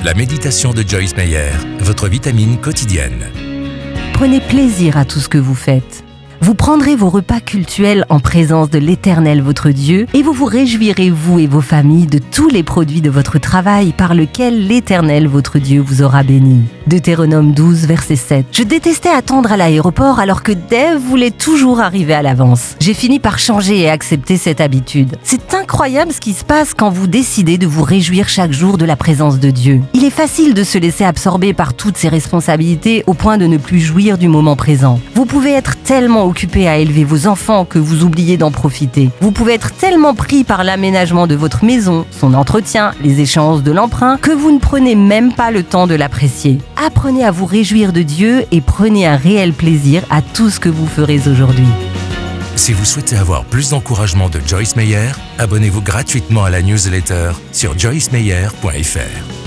La méditation de Joyce Meyer, votre vitamine quotidienne. Prenez plaisir à tout ce que vous faites. Vous prendrez vos repas cultuels en présence de l'Éternel votre Dieu et vous vous réjouirez, vous et vos familles, de tous les produits de votre travail par lequel l'Éternel votre Dieu vous aura béni. Deutéronome 12, verset 7. Je détestais attendre à l'aéroport alors que Dave voulait toujours arriver à l'avance. J'ai fini par changer et accepter cette habitude. C'est incroyable ce qui se passe quand vous décidez de vous réjouir chaque jour de la présence de Dieu. Il est facile de se laisser absorber par toutes ces responsabilités au point de ne plus jouir du moment présent. Vous pouvez être tellement occupé à élever vos enfants que vous oubliez d'en profiter. Vous pouvez être tellement pris par l'aménagement de votre maison, son entretien, les échéances de l'emprunt, que vous ne prenez même pas le temps de l'apprécier. Apprenez à vous réjouir de Dieu et prenez un réel plaisir à tout ce que vous ferez aujourd'hui. Si vous souhaitez avoir plus d'encouragement de Joyce Meyer, abonnez-vous gratuitement à la newsletter sur joycemeyer.fr.